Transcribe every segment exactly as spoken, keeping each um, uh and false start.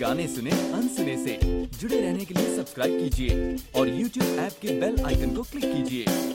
गाने सुने अनसुने से। जुड़े रहने के लिए सब्सक्राइब कीजिए और यूट्यूब ऐप के बेल आइकन को क्लिक कीजिए।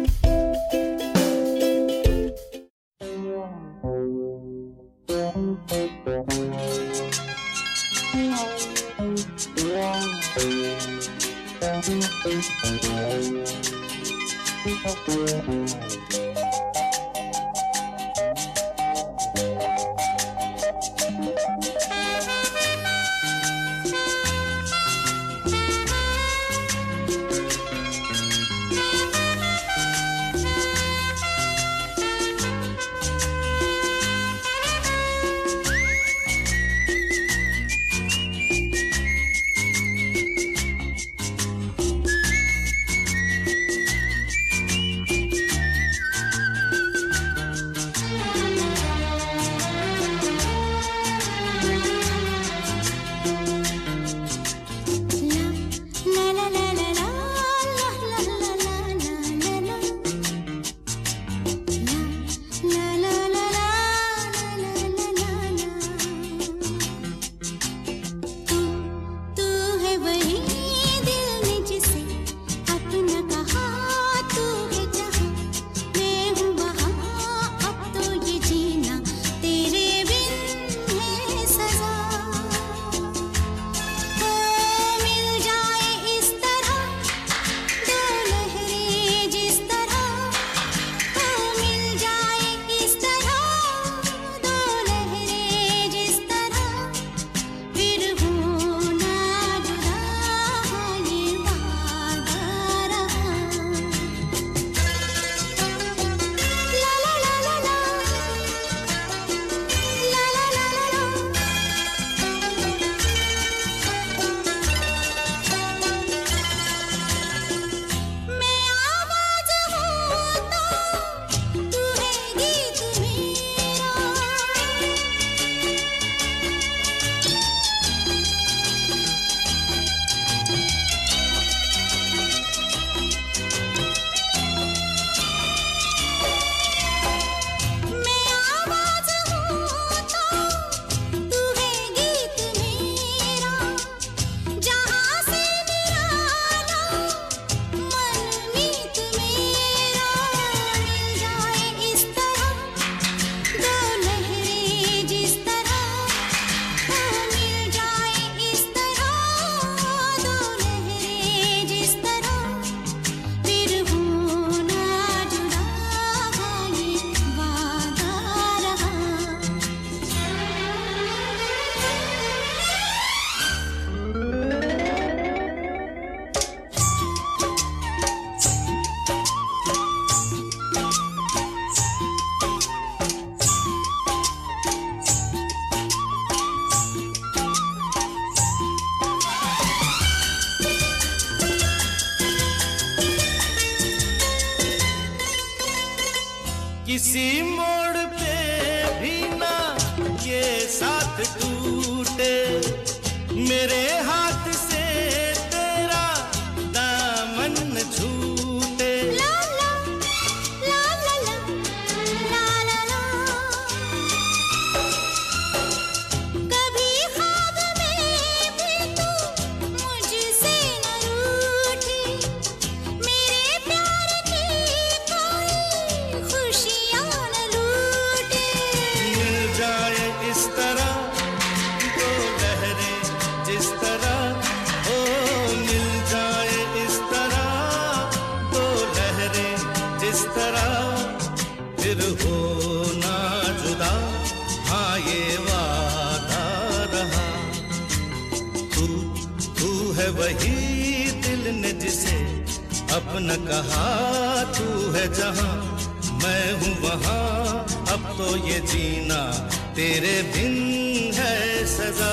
किसी मोड़ पे भी ना ये साथ टूटे, मेरे हाथ से तेरा दामन छूटे। ला ला ला ला ला ला ला ला। कभी ख्वाब में भी तू मुझसे न रूठी, मेरे प्यार की कोई खुशियाँ न लूटे। मिल जाए इस तरह दो लहरें जिस तरह, ओ मिल जाए इस तरह दो लहरें जिस तरह, फिर हो ना जुदा, हाँ ये वादा रहा। तू तू है वही दिल ने जिसे अपना कहा, तू है जहाँ मैं हूँ वहाँ, अब तो ये जीना तेरे बिन है सजा।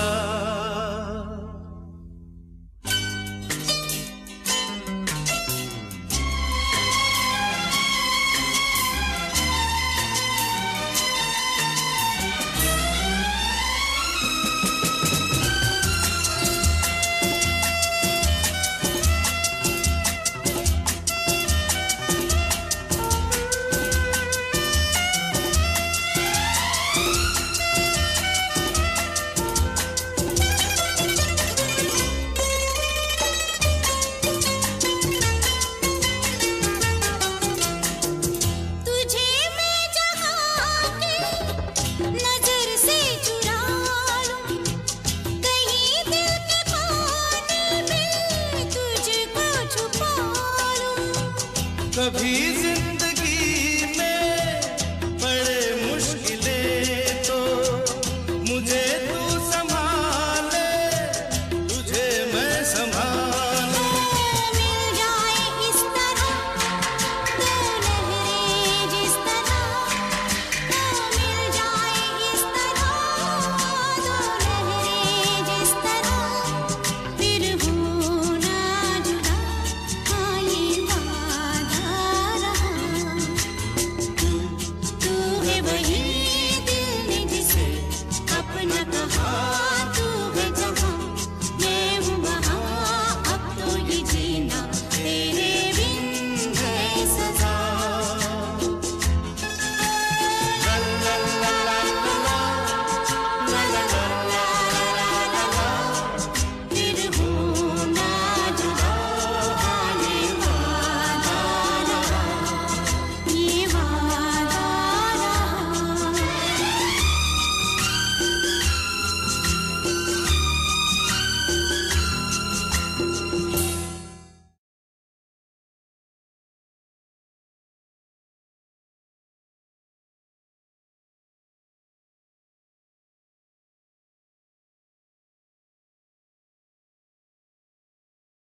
न कहा